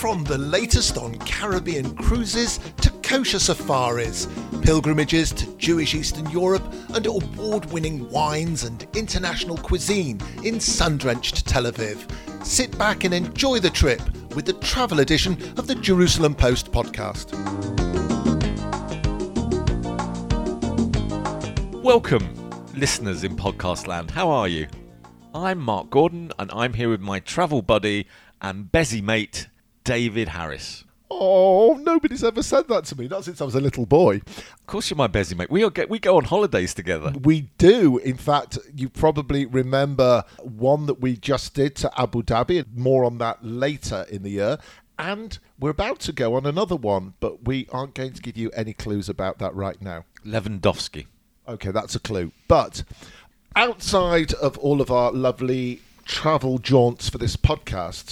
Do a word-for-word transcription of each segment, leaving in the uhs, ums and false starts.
From the latest on Caribbean cruises to kosher safaris, pilgrimages to Jewish Eastern Europe, and award-winning wines and international cuisine in sun-drenched Tel Aviv. Sit back and enjoy the trip with the travel edition of the Jerusalem Post podcast. Welcome, listeners in podcast land. How are you? I'm Mark Gordon, and I'm here with my travel buddy and Bezzy mate, David Harris. Oh, nobody's ever said that to me. Not since I was a little boy. Of course you're my Bezzy mate. We all get we go on holidays together. We do. In fact, you probably remember one that we just did to Abu Dhabi. More on that later in the year. And we're about to go on another one, but we aren't going to give you any clues about that right now. Lewandowski. Okay, that's a clue. But outside of all of our lovely travel jaunts for this podcast,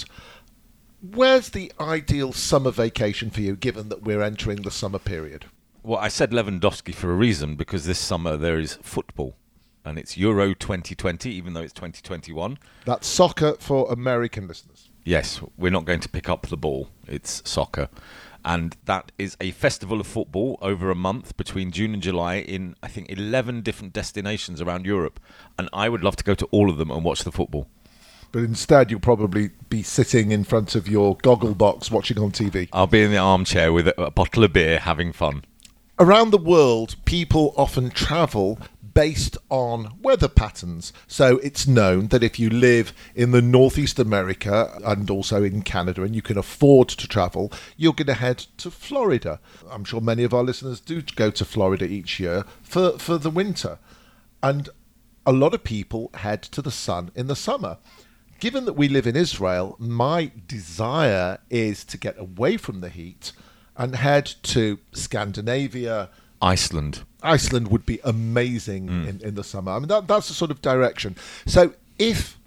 where's the ideal summer vacation for you, given that we're entering the summer period? Well, I said Lewandowski for a reason, because this summer there is football, and it's Euro twenty twenty, even though it's twenty twenty-one. That's soccer for American listeners. Yes, we're not going to pick up the ball. It's soccer. And that is a festival of football over a month between June and July in, I think, eleven different destinations around Europe. And I would love to go to all of them and watch the football. But instead, you'll probably be sitting in front of your goggle box watching on T V. I'll be in the armchair with a, a bottle of beer having fun. Around the world, people often travel based on weather patterns. So it's known that if you live in the Northeast America and also in Canada and you can afford to travel, you're going to head to Florida. I'm sure many of our listeners do go to Florida each year for, for the winter. And a lot of people head to the sun in the summer. Given that we live in Israel, my desire is to get away from the heat and head to Scandinavia. Iceland. Iceland would be amazing mm. in, in the summer. I mean, that, that's the sort of direction. So if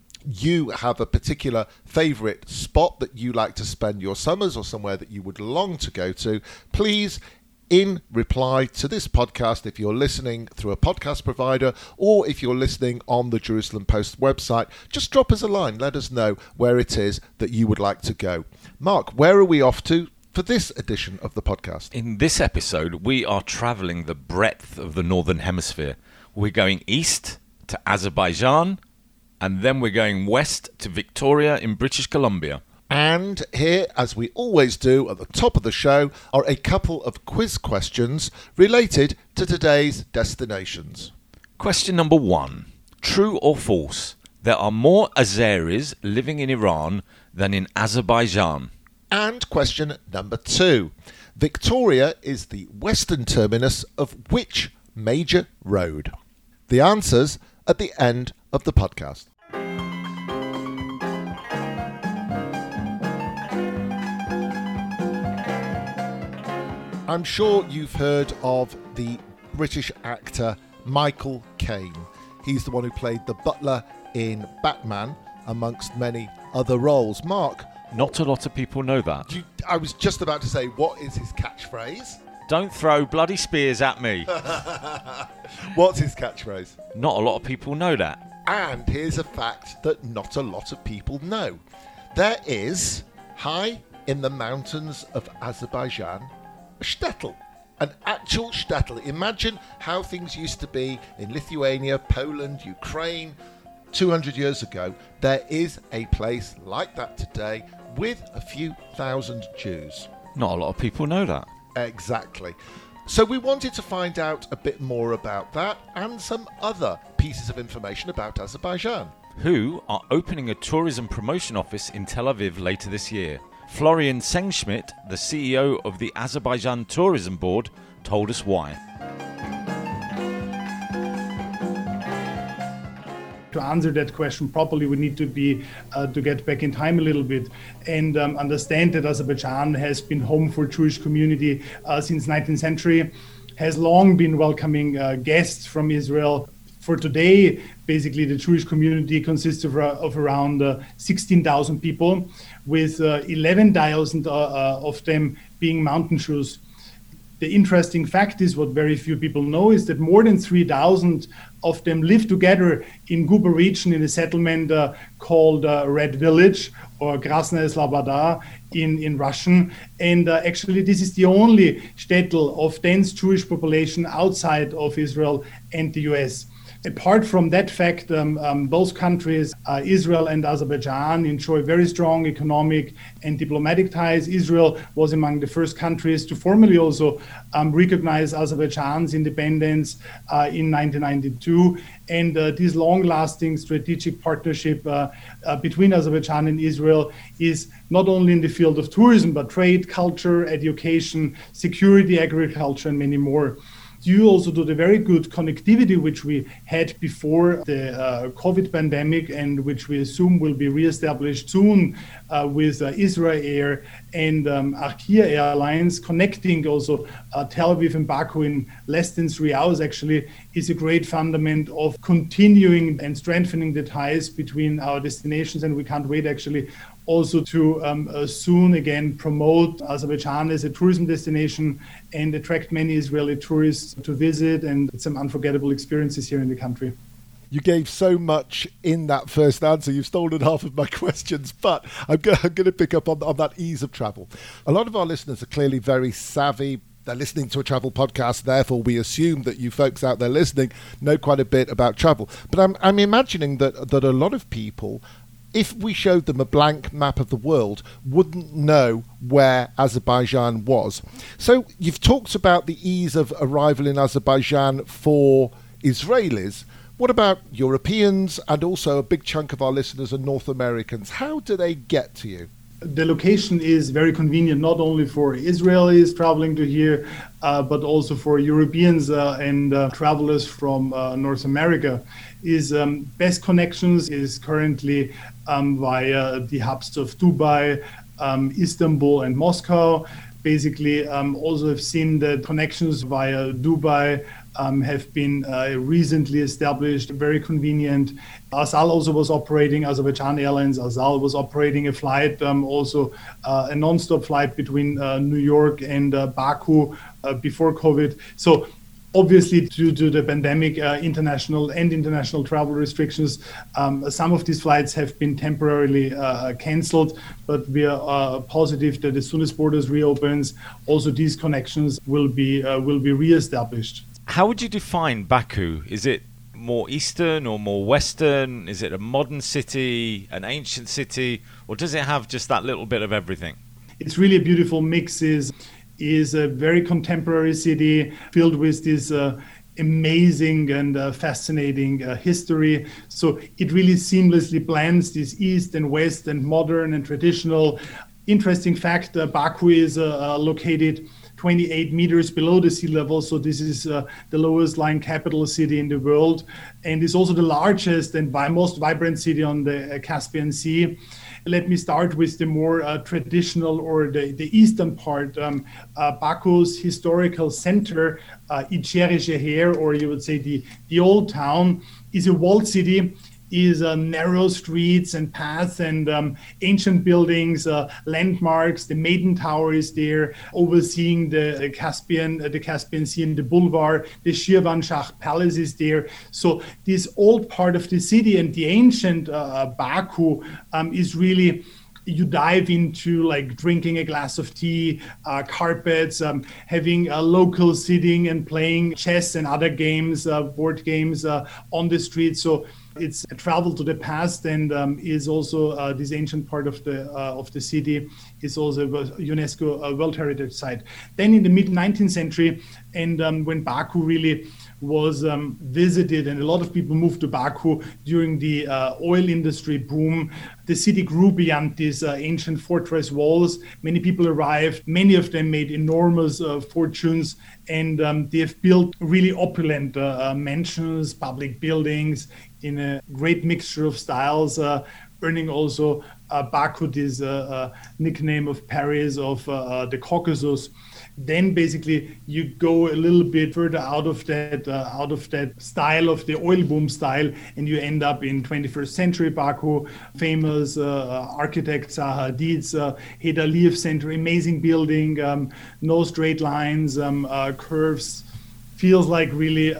you have a particular favourite spot that you like to spend your summers or somewhere that you would long to go to, please, in reply to this podcast, if you're listening through a podcast provider or if you're listening on the Jerusalem Post website, just drop us a line. Let us know where it is that you would like to go. Mark, where are we off to for this edition of the podcast? In this episode, we are travelling the breadth of the Northern Hemisphere. We're going east to Azerbaijan, and then we're going west to Victoria in British Columbia. And here, as we always do at the top of the show, are a couple of quiz questions related to today's destinations. Question number one. True or false? There are more Azeris living in Iran than in Azerbaijan. And question number two. Victoria is the western terminus of which major road? The answers at the end of the podcast. I'm sure you've heard of the British actor Michael Caine. He's the one who played the butler in Batman, amongst many other roles. Mark? Not a lot of people know that. You, I was just about to say, what is his catchphrase? Don't throw bloody spears at me. What's his catchphrase? Not a lot of people know that. And here's a fact that not a lot of people know. There is, high in the mountains of Azerbaijan, a shtetl, an actual shtetl. Imagine how things used to be in Lithuania, Poland, Ukraine, two hundred years ago. There is a place like that today with a few thousand Jews. Not a lot of people know that. Exactly. So we wanted to find out a bit more about that and some other pieces of information about Azerbaijan. Who are opening a tourism promotion office in Tel Aviv later this year. Florian Sengschmidt, the C E O of the Azerbaijan Tourism Board, told us why. To answer that question properly, we need to be uh, to get back in time a little bit and um, understand that Azerbaijan has been home for Jewish community uh, since nineteenth century, has long been welcoming uh, guests from Israel. For today, basically the Jewish community consists of, uh, of around uh, sixteen thousand people, with uh, eleven thousand uh, uh, of them being mountain Jews. The interesting fact is, what very few people know, is that more than three thousand of them live together in Guba region in a settlement uh, called uh, Red Village, or Krasnaya Sloboda in, in Russian. And uh, actually, this is the only shtetl of dense Jewish population outside of Israel and the U S. Apart from that fact, um, um, both countries, uh, Israel and Azerbaijan, enjoy very strong economic and diplomatic ties. Israel was among the first countries to formally also um, recognize Azerbaijan's independence uh, in nineteen ninety-two. And uh, this long-lasting strategic partnership uh, uh, between Azerbaijan and Israel is not only in the field of tourism, but trade, culture, education, security, agriculture, and many more. Due also to the very good connectivity which we had before the uh, COVID pandemic, and which we assume will be reestablished soon uh, with uh, Israel Air and um, Arkia Airlines, connecting also uh, Tel Aviv and Baku in less than three hours actually, is a great fundament of continuing and strengthening the ties between our destinations. And we can't wait actually also to um, uh, soon again promote Azerbaijan as a tourism destination and attract many Israeli tourists to visit, and some unforgettable experiences here in the country. You gave so much in that first answer. You've stolen half of my questions, but I'm going to pick up on, on that ease of travel. A lot of our listeners are clearly very savvy. They're listening to a travel podcast, therefore we assume that you folks out there listening know quite a bit about travel. But I'm, I'm imagining that, that a lot of people, if we showed them a blank map of the world, wouldn't know where Azerbaijan was. So you've talked about the ease of arrival in Azerbaijan for Israelis. What about Europeans, and also a big chunk of our listeners are North Americans? How do they get to you? The location is very convenient, not only for Israelis traveling to here, uh, but also for Europeans uh, and uh, travelers from uh, North America. Is um, best connections is currently um, via the hubs of Dubai, um, Istanbul, and Moscow. Basically, um, also have seen that connections via Dubai um, have been uh, recently established, very convenient. Azal also was operating, Azerbaijan Airlines, Azal was operating a flight, um, also uh, a non-stop flight between uh, New York and uh, Baku uh, before COVID. So obviously, due to the pandemic, uh, international and international travel restrictions, um, some of these flights have been temporarily uh, cancelled, but we are uh, positive that as soon as borders reopens, also these connections will be uh, will be re-established. How would you define Baku? Is it more Eastern or more Western? Is it a modern city, an ancient city, or does it have just that little bit of everything? It's really a beautiful mix. Is is a very contemporary city filled with this uh, amazing and uh, fascinating uh, history. So it really seamlessly blends this East and West and modern and traditional. Interesting fact, uh, Baku is uh, uh, located twenty-eight meters below the sea level. So this is uh, the lowest lying capital city in the world, and is also the largest and by most vibrant city on the uh, Caspian Sea. Let me start with the more uh, traditional or the, the eastern part. Um, uh, Baku's historical center, uh, Içerişehir, or you would say the, the old town, is a walled city, is uh, narrow streets and paths and um, ancient buildings, uh, landmarks. The Maiden Tower is there, overseeing the Caspian, uh, the Caspian Sea and the boulevard. The Shirvanshah Palace is there. So this old part of the city and the ancient uh, Baku um, is really, you dive into like drinking a glass of tea, uh, carpets, um, having a local sitting and playing chess and other games, uh, board games uh, on the street. So it's a travel to the past, and um, is also uh, this ancient part of the uh, of the city is also a UNESCO uh, World Heritage Site. Then in the mid nineteenth century, and um, when Baku really was um, visited, and a lot of people moved to Baku during the uh, oil industry boom, the city grew beyond these uh, ancient fortress walls. Many people arrived, many of them made enormous uh, fortunes, and um, they have built really opulent uh, uh, mansions, public buildings in a great mixture of styles, uh, earning also uh, Baku this uh, uh, nickname of Paris of uh, uh, the Caucasus. Then basically you go a little bit further out of that uh, out of that style of the oil boom style, and you end up in twenty-first century Baku. Famous uh, architect Zaha Hadid's uh, Heydar Aliyev Center, amazing building, um, no straight lines, um, uh, curves. Feels like really um,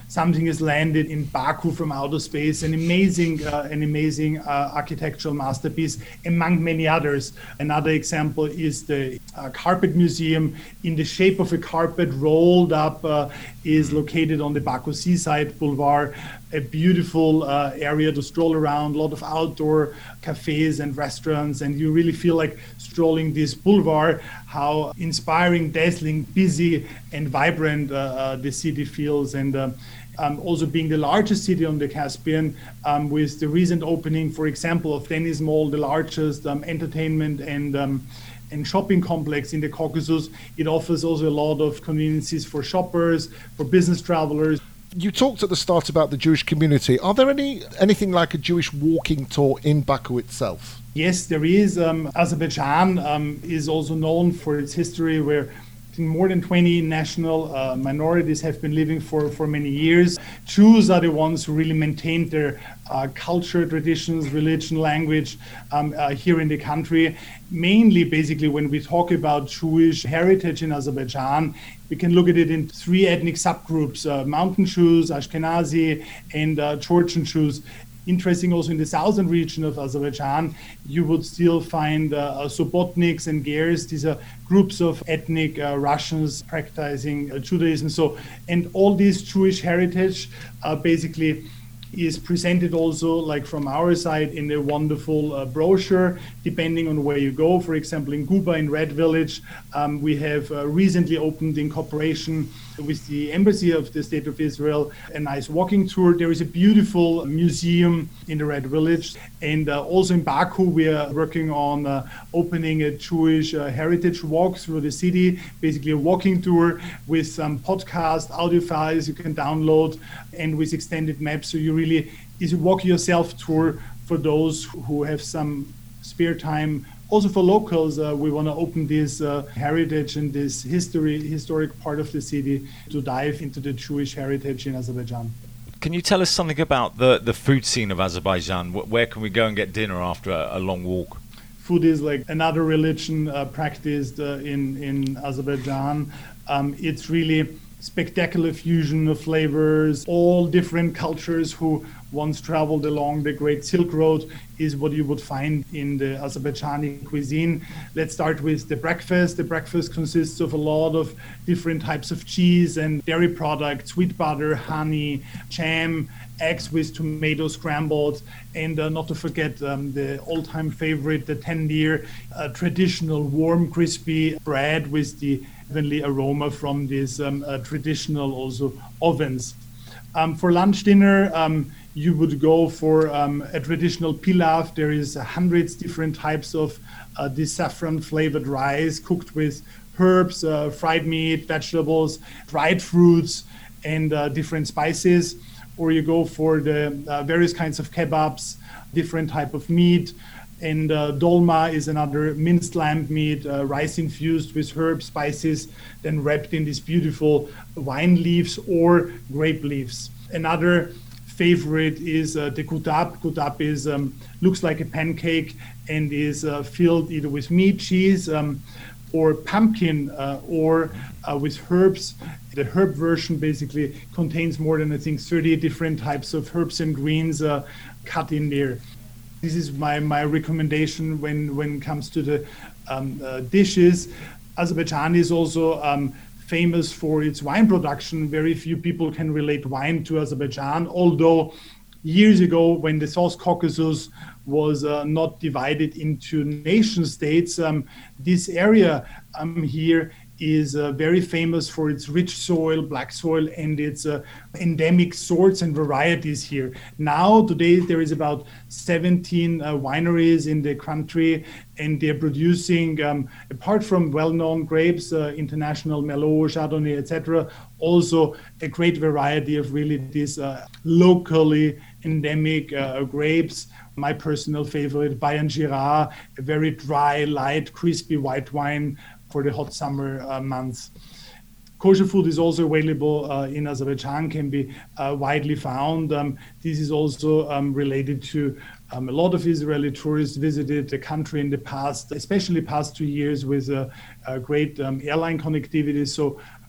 something has landed in Baku from outer space, an amazing, uh, an amazing uh, architectural masterpiece, among many others. Another example is the uh, Carpet Museum, in the shape of a carpet rolled up, uh, is located on the Baku Seaside Boulevard, a beautiful uh, area to stroll around, a lot of outdoor cafes and restaurants, and you really feel like strolling this boulevard, how inspiring, dazzling, busy, and vibrant uh, uh, the city feels. And uh, um, also being the largest city on the Caspian, um, with the recent opening, for example, of Denizli Mall, the largest um, entertainment and um, and shopping complex in the Caucasus, it offers also a lot of conveniences for shoppers, for business travelers. You talked at the start about the Jewish community. Are there any anything like a Jewish walking tour in Baku itself? Yes, there is. Um, Azerbaijan um, is also known for its history, where I think more than twenty national uh, minorities have been living for, for many years. Jews are the ones who really maintained their uh, culture, traditions, religion, language um, uh, here in the country. Mainly, basically, when we talk about Jewish heritage in Azerbaijan, we can look at it in three ethnic subgroups: uh, Mountain Jews, Ashkenazi, and uh, Georgian Jews. Interesting also in the southern region of Azerbaijan, you would still find uh, Subotniks and Gers. These are groups of ethnic uh, Russians practicing uh, Judaism. So, and all this Jewish heritage uh, basically is presented also, like from our side, in a wonderful uh, brochure, depending on where you go. For example, in Guba, in Red Village, um, we have uh, recently opened, in cooperation with the Embassy of the State of Israel, a nice walking tour. There is a beautiful museum in the Red Village. And uh, also in Baku, we are working on uh, opening a Jewish uh, heritage walk through the city, basically a walking tour with some podcast, audio files you can download, and with extended maps. So you really, is a walk yourself tour for those who have some spare time. Also for locals, uh, we want to open this uh, heritage and this history, historic part of the city to dive into the Jewish heritage in Azerbaijan. Can you tell us something about the, the food scene of Azerbaijan? Where can we go and get dinner after a, a long walk? Food is like another religion uh, practiced uh, in, in Azerbaijan. Um, it's really spectacular fusion of flavors. All different cultures who once traveled along the Great Silk Road is what you would find in the Azerbaijani cuisine. Let's start with the breakfast. The breakfast consists of a lot of different types of cheese and dairy products, sweet butter, honey, jam, eggs with tomato scrambled, and uh, not to forget um, the all-time favorite, the tendir, uh, traditional warm, crispy bread with the heavenly aroma from these um, uh, traditional also ovens. Um, for lunch, dinner, um, you would go for um, a traditional pilaf. There is hundreds different types of uh, this saffron flavored rice cooked with herbs, uh, fried meat, vegetables, dried fruits, and uh, different spices. Or you go for the uh, various kinds of kebabs, different type of meat. And uh, dolma is another minced lamb meat, uh, rice infused with herbs, spices, then wrapped in these beautiful wine leaves or grape leaves. Another favorite is uh, the kutab. Kutab is um, looks like a pancake and is uh, filled either with meat, cheese, um, or pumpkin, uh, or uh, with herbs. The herb version basically contains more than, I think, thirty different types of herbs and greens uh, cut in there. This is my, my recommendation when, when it comes to the um, uh, dishes. Azerbaijan is also um, famous for its wine production. Very few people can relate wine to Azerbaijan, although years ago, when the South Caucasus was uh, not divided into nation states, um, this area um, here is uh, very famous for its rich soil, black soil, and its uh, endemic sorts and varieties here. Now, today, there is about seventeen uh, wineries in the country, and they're producing, um, apart from well-known grapes, uh, international Merlot, Chardonnay, et cetera, also a great variety of really these uh, locally endemic uh, grapes. My personal favorite, Bayan Girard, a very dry, light, crispy white wine for the hot summer uh, months. Kosher food is also available uh, in Azerbaijan, can be uh, widely found. Um, this is also um, related to um, a lot of Israeli tourists visited the country in the past, especially past two years with uh, uh, great um, airline connectivity. So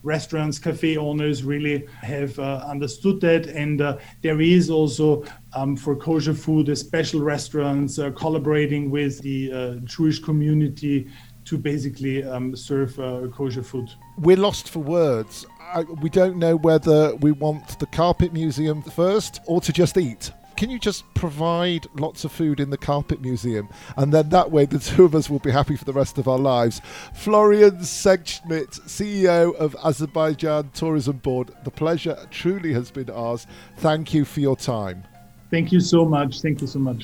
restaurants, cafe owners really have uh, understood that. And uh, there is also um, for kosher food, uh, special restaurants uh, collaborating with the uh, Jewish community to basically um, serve uh, kosher food. We're lost for words. I, we don't know whether we want the Carpet Museum first or to just eat. Can you just provide lots of food in the Carpet Museum? And then that way the two of us will be happy for the rest of our lives. Florian Segschmidt, C E O of Azerbaijan Tourism Board. The pleasure truly has been ours. Thank you for your time. Thank you so much. Thank you so much.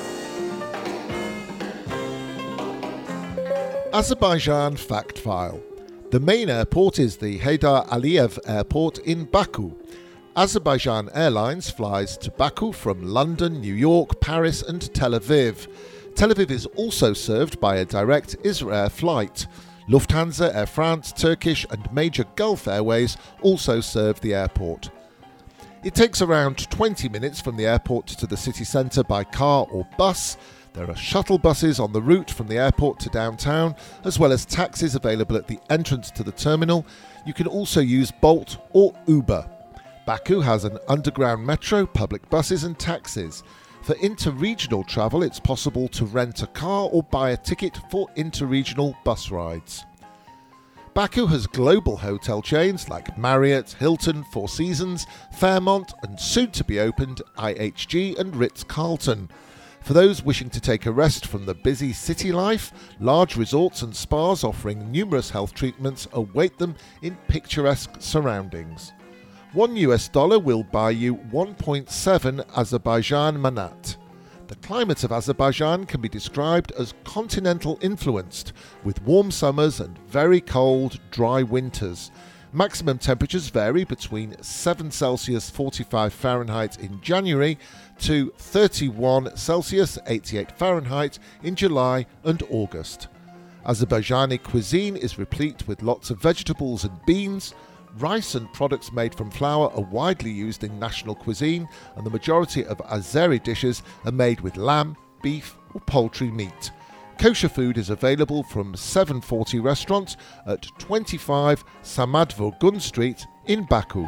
Azerbaijan Fact File. The main airport is the Heydar Aliyev Airport in Baku. Azerbaijan Airlines flies to Baku from London, New York, Paris and Tel Aviv. Tel Aviv is also served by a direct Israir flight. Lufthansa, Air France, Turkish and major Gulf Airways also serve the airport. It takes around twenty minutes from the airport to the city centre by car or bus. There are shuttle buses on the route from the airport to downtown, as well as taxis available at the entrance to the terminal. You can also use Bolt or Uber. Baku has an underground metro, public buses and taxis. For inter-regional travel, it's possible to rent a car or buy a ticket for inter-regional bus rides. Baku has global hotel chains like Marriott, Hilton, Four Seasons, Fairmont and soon-to-be-opened I H G and Ritz-Carlton. For those wishing to take a rest from the busy city life, large resorts and spas offering numerous health treatments await them in picturesque surroundings. One U S dollar will buy you one point seven Azerbaijan manat. The climate of Azerbaijan can be described as continental influenced, with warm summers and very cold, dry winters. Maximum temperatures vary between seven Celsius forty-five Fahrenheit in January to thirty-one Celsius eighty-eight Fahrenheit in July and August. Azerbaijani cuisine is replete with lots of vegetables and beans. Rice and products made from flour are widely used in national cuisine, and the majority of Azeri dishes are made with lamb, beef or poultry meat. Kosher food is available from seven forty restaurants at twenty-five Samadvurgun Street in Baku.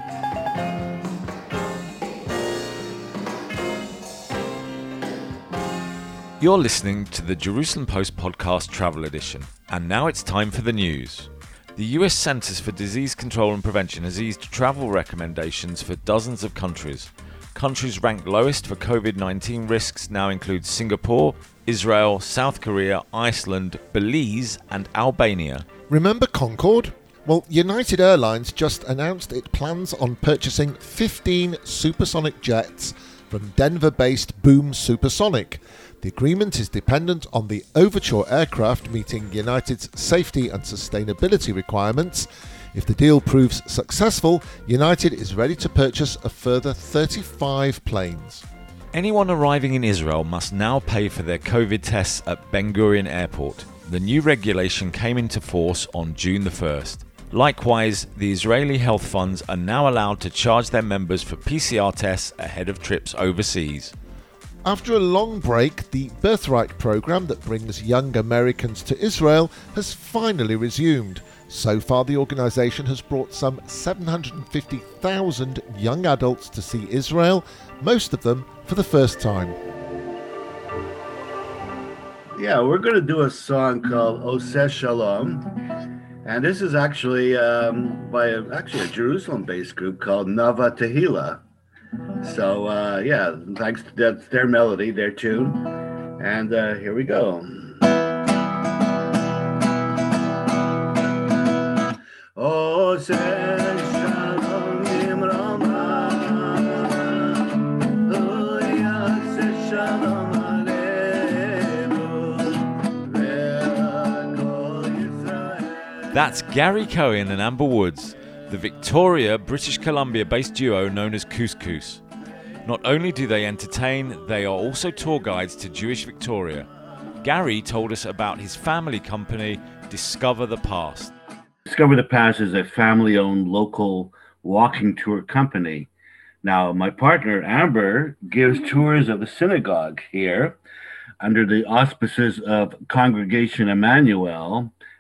You're listening to the Jerusalem Post Podcast Travel Edition, and now it's time for the news. The U S Centers for Disease Control and Prevention has eased travel recommendations for dozens of countries. Countries ranked lowest for covid nineteen risks now include Singapore, Israel, South Korea, Iceland, Belize and Albania. Remember Concorde? Well, United Airlines just announced it plans on purchasing fifteen supersonic jets from Denver-based Boom Supersonic. The agreement is dependent on the Overture aircraft meeting United's safety and sustainability requirements. If the deal proves successful, United is ready to purchase a further thirty-five planes. Anyone arriving in Israel must now pay for their COVID tests at Ben Gurion Airport. The new regulation came into force on June the first. Likewise, the Israeli health funds are now allowed to charge their members for P C R tests ahead of trips overseas. After a long break, the Birthright program that brings young Americans to Israel has finally resumed. So far, the organisation has brought some seven hundred fifty thousand young adults to see Israel, most of them for the first time. Yeah, we're going to do a song called Oseh Shalom. And this is actually um, by a, actually a Jerusalem-based group called Nava Tehillah. So, uh, yeah, thanks to that's their melody, their tune. And uh, here we go. Oseh Shalom Imrama, Oseh Shalom Aleinu, Ve'akol Yisrael. That's Gary Cohen and Amber Woods, the Victoria, British Columbia-based duo known as Couscous. Not only do they entertain, they are also tour guides to Jewish Victoria. Gary told us about his family company, Discover the Past. Discover the Past is a family-owned local walking tour company. Now, my partner, Amber, gives tours of the synagogue here under the auspices of Congregation Emmanuel,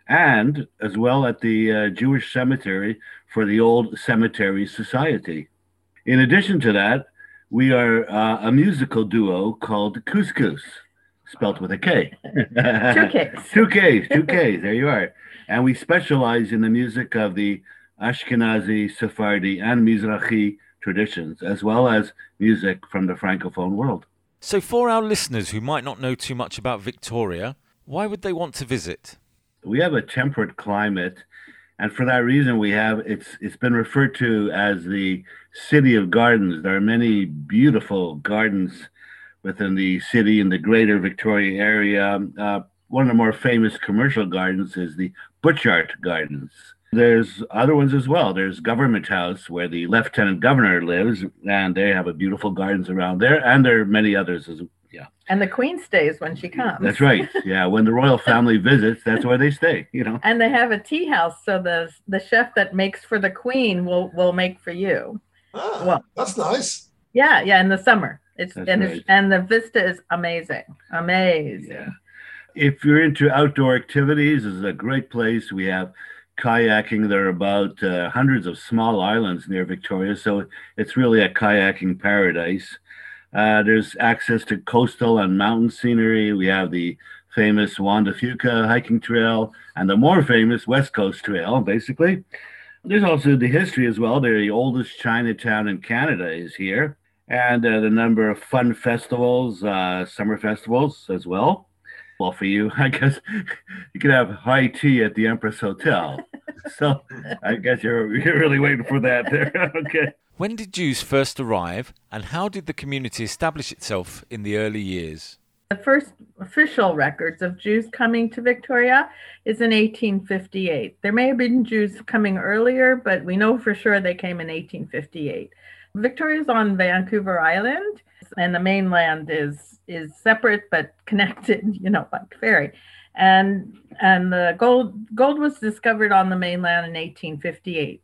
and as well at the uh, Jewish cemetery for the Old Cemetery Society. In addition to that, we are uh, a musical duo called Couscous, spelt with a K. Two Ks. Two Ks, two Ks, there you are. And we specialize in the music of the Ashkenazi, Sephardi, and Mizrahi traditions, as well as music from the Francophone world. So for our listeners who might not know too much about Victoria, why would they want to visit? We have a temperate climate, and for that reason, we have it's it's been referred to as the City of Gardens. There are many beautiful gardens within the city in the greater Victoria area. Uh, one of the more famous commercial gardens is the Butchart Gardens. There's other ones as well. There's Government House, where the Lieutenant Governor lives, and they have a beautiful gardens around there, and there are many others as well. Yeah. And the Queen stays when she comes. That's right. Yeah, when the royal family visits, that's where they stay, you know. And they have a tea house, so the the chef that makes for the Queen will will make for you. Ah, Well, that's nice. yeah, yeah, in the summer. It's That's and right. it's, and the vista is amazing. Amazing. Yeah. If you're into outdoor activities, this is a great place. We have kayaking. There are about uh, hundreds of small islands near Victoria, so it's really a kayaking paradise. Uh, there's access to coastal and mountain scenery. We have the famous Juan de Fuca hiking trail and the more famous West Coast Trail, basically. There's also the history as well. They're the oldest Chinatown in Canada is here, and uh, the number of fun festivals, uh, summer festivals as well. Well, for you, I guess you could have high tea at the Empress Hotel. So I guess you're you're really waiting for that there. Okay. When did Jews first arrive, and how did the community establish itself in the early years? The first official records of Jews coming to Victoria is in eighteen fifty-eight. There may have been Jews coming earlier, but we know for sure they came in eighteen fifty-eight. Victoria's on Vancouver Island, and the mainland is is separate but connected, you know, by ferry. And and the gold gold was discovered on the mainland in eighteen fifty-eight.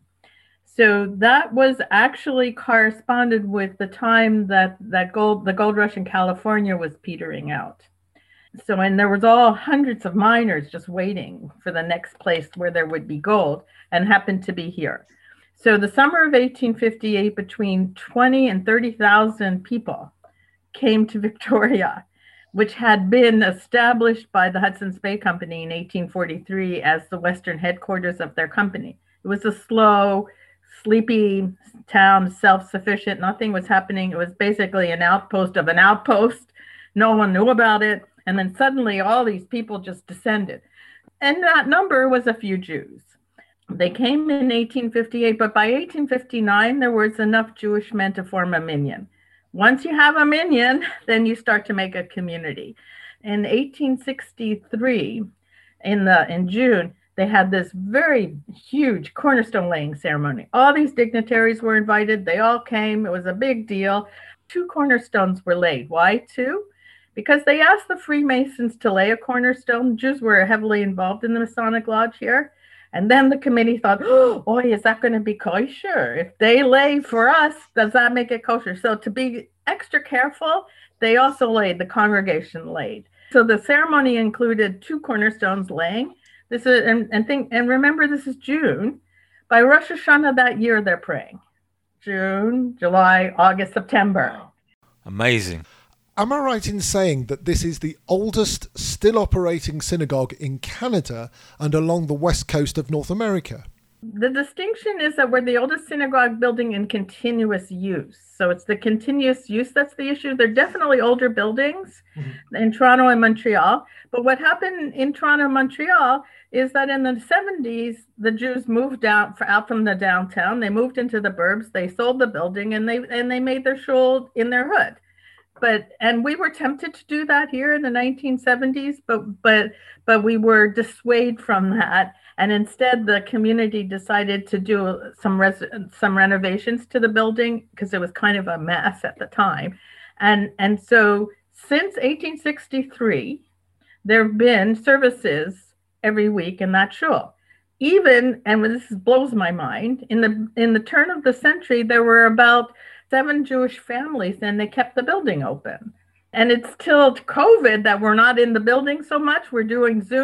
So that was actually corresponded with the time that that gold the gold rush in California was petering out. So and there was all hundreds of miners just waiting for the next place where there would be gold, and happened to be here. So the summer of eighteen fifty-eight, between twenty and thirty thousand people came to Victoria, which had been established by the Hudson's Bay Company in eighteen forty-three as the western headquarters of their company. It was a slow, sleepy town, self-sufficient. Nothing was happening. It was basically an outpost of an outpost. No one knew about it. And then suddenly all these people just descended. And that number was a few Jews. They came in eighteen fifty-eight, but by eighteen fifty-nine, there was enough Jewish men to form a minyan. Once you have a minyan, then you start to make a community. In eighteen sixty-three, in the in June, they had this very huge cornerstone laying ceremony. All these dignitaries were invited. They all came. It was a big deal. Two cornerstones were laid. Why two? Because they asked the Freemasons to lay a cornerstone. Jews were heavily involved in the Masonic Lodge here. And then the committee thought, oh, is that going to be kosher? If they lay for us, does that make it kosher? So to be extra careful, they also laid, the congregation laid. So the ceremony included two cornerstones laying. This is and, and think and remember, this is June. By Rosh Hashanah that year, they're praying. June, July, August, September. Amazing. Am I right in saying that this is the oldest still operating synagogue in Canada and along the west coast of North America? The distinction is that we're the oldest synagogue building in continuous use. So it's the continuous use that's the issue. They're definitely older buildings mm-hmm. in Toronto and Montreal. But what happened in Toronto and Montreal is that in the seventies, the Jews moved out, for, out from the downtown. They moved into the burbs. They sold the building and they and they made their shul in their hood. But and we were tempted to do that here in the nineteen seventies, but but but we were dissuaded from that. And instead, the community decided to do some res- some renovations to the building because it was kind of a mess at the time. And, and so since eighteen sixty-three, there have been services every week in that shul. Even, and this blows my mind, in the in the turn of the century, there were about seven Jewish families and they kept the building open. And it's till COVID that we're not in the building so much. We're doing Zoom.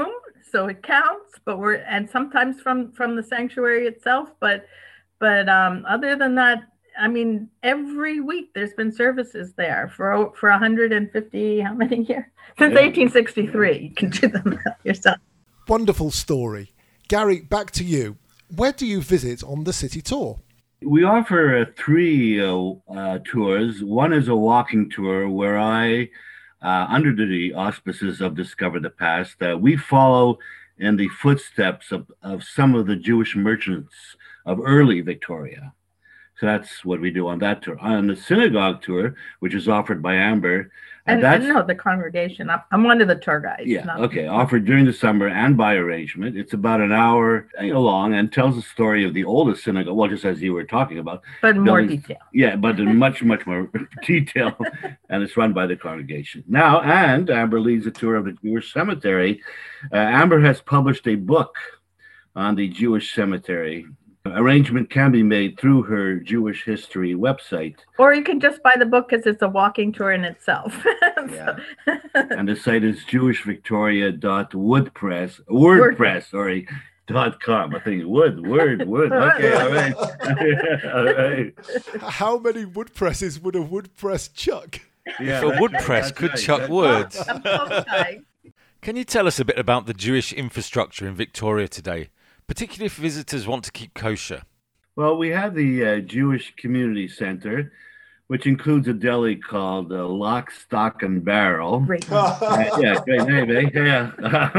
so it counts. But we're and sometimes from from the sanctuary itself. But but um, other than that, I mean, every week there's been services there for for one hundred fifty, how many years? Since Yeah. eighteen sixty-three. You can do the math yourself. Wonderful story. Gary, back to you. Where do you visit on the city tour? We offer uh, three uh, uh, tours. One is a walking tour where I, uh, under the auspices of Discover the Past, uh, we follow in the footsteps of, of some of the Jewish merchants of early Victoria. So that's what we do on that tour. On the synagogue tour, which is offered by Amber, uh, And, that's and no, the congregation. I'm, I'm one of the tour guides. yeah, not- okay, offered during the summer and by arrangement. It's about an hour you know, long and tells the story of the oldest synagogue, well, just as you were talking about. But more buildings- detail. Yeah, but in much, much more detail, and it's run by the congregation. Now, and Amber leads a tour of the Jewish cemetery. Uh, Amber has published a book on the Jewish cemetery. Arrangement can be made through her Jewish history website, Or you can just buy the book because it's a walking tour in itself. Yeah. and the site is jewish victoria dot woodpress, wordpress, sorry, dot com. I think wood, word, wood. Okay, all right. All right. How many wood presses would a wood press chuck? Yeah, If a that's- wood press that's could right. chuck That's- words. I'm so sorry. Can you tell us a bit about the Jewish infrastructure in Victoria today, particularly if visitors want to keep kosher? Well, we have the uh, Jewish Community Center, which includes a deli called uh, Lock, Stock, and Barrel. Great. Uh, yeah, great name, eh? Yeah.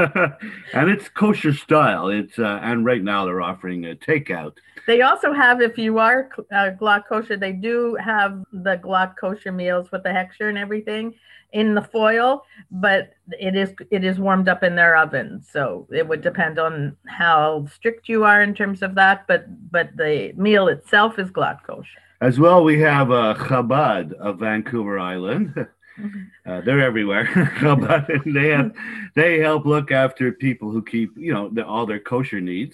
And it's kosher style. It's uh, and right now they're offering a takeout. They also have, if you are uh, Glock kosher, they do have the Glock kosher meals with the hechsher and everything in the foil, but it is it is warmed up in their oven. So it would depend on how strict you are in terms of that. But but the meal itself is Glock kosher. As well, we have uh, Chabad of Vancouver Island. Uh, they're everywhere. Chabad, and they have, they help look after people who keep, you know, the, all their kosher needs.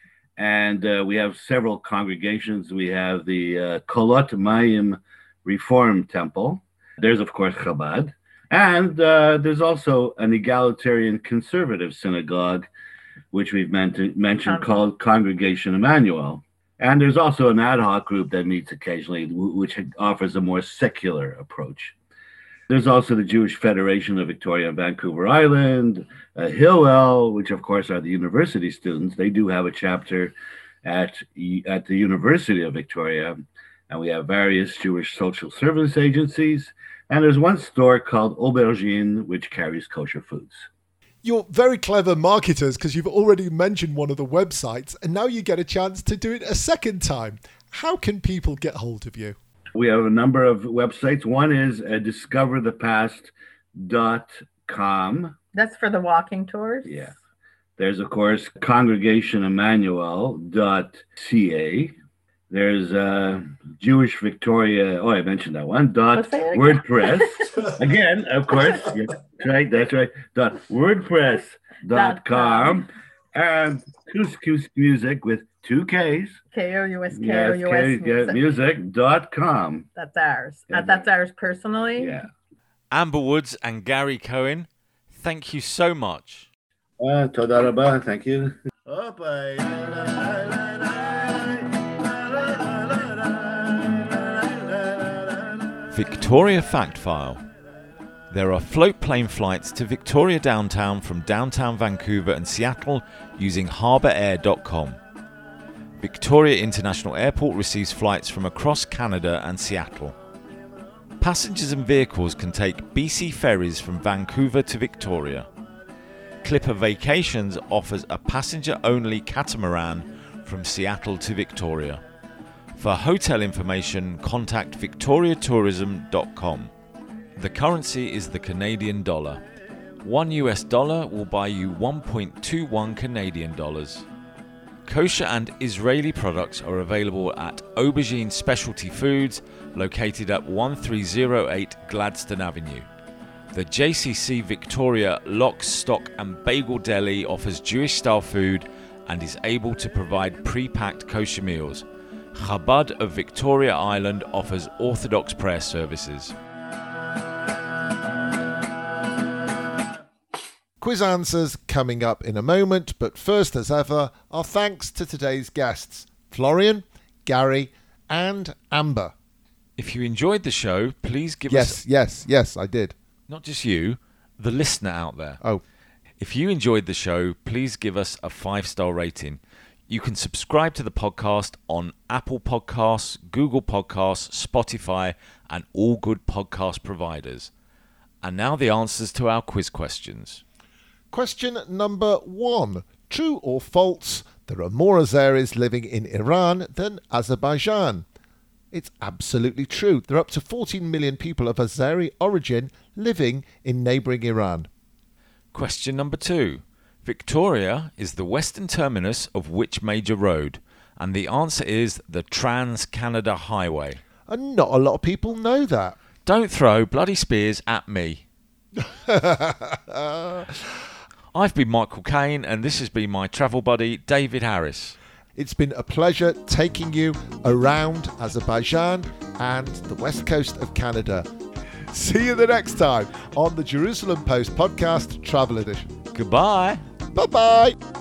And uh, we have several congregations. We have the uh, Kolot Mayim Reform Temple. There's, of course, Chabad. And uh, there's also an egalitarian conservative synagogue, which we've meant- mentioned, called Congregation Emmanuel. And there's also an ad hoc group that meets occasionally, w- which offers a more secular approach. There's also the Jewish Federation of Victoria and Vancouver Island, uh, Hillel, which of course are the university students. They do have a chapter at, at the University of Victoria. And we have various Jewish social service agencies. And there's one store called Aubergine, which carries kosher foods. You're very clever marketers because you've already mentioned one of the websites and now you get a chance to do it a second time. How can people get hold of you? We have a number of websites. One is uh, discover the past dot com. That's for the walking tours. Yeah. There's, of course, congregation emmanuel dot c a. There's uh, Jewish Victoria. Oh, I mentioned that one. Dot Let's say it again. WordPress. Again, of course. Yeah, that's right. That's right. Dot WordPress dot com. And Couscous Music with two Ks. K O U S K Yes, O U S. K- yeah, music dot com. That's ours. Yeah. Uh, that's ours personally. Yeah. Amber Woods and Gary Cohen, thank you so much. Uh, toda rabah. Thank you. Victoria Fact File. There are float plane flights to Victoria downtown from downtown Vancouver and Seattle using harbour air dot com. Victoria International Airport receives flights from across Canada and Seattle. Passengers and vehicles can take B C ferries from Vancouver to Victoria. Clipper Vacations offers a passenger-only catamaran from Seattle to Victoria. For hotel information, contact victoria tourism dot com. The currency is the Canadian dollar. One U S dollar will buy you one point two one Canadian dollars. Kosher and Israeli products are available at Aubergine Specialty Foods, located at one three zero eight Gladstone Avenue. The J C C Victoria Lock, Stock and Bagel Deli offers Jewish-style food and is able to provide pre-packed kosher meals. Chabad of Victoria Island offers Orthodox prayer services. Quiz answers coming up in a moment, but first, as ever, our thanks to today's guests, Florian, Gary, and Amber. If you enjoyed the show, please give yes, us... Yes, yes, yes, I did. Not just you, the listener out there. Oh. If you enjoyed the show, please give us a five-star rating. You can subscribe to the podcast on Apple Podcasts, Google Podcasts, Spotify, and all good podcast providers. And now the answers to our quiz questions. Question number one. True or false, there are more Azeris living in Iran than Azerbaijan? It's absolutely true. There are up to fourteen million people of Azeri origin living in neighbouring Iran. Question number two. Victoria is the western terminus of which major road? And the answer is the Trans-Canada Highway. And not a lot of people know that. Don't throw bloody spears at me. I've been Michael Caine, and this has been my travel buddy, David Harris. It's been a pleasure taking you around Azerbaijan and the west coast of Canada. See you the next time on the Jerusalem Post Podcast Travel Edition. Goodbye. Bye-bye.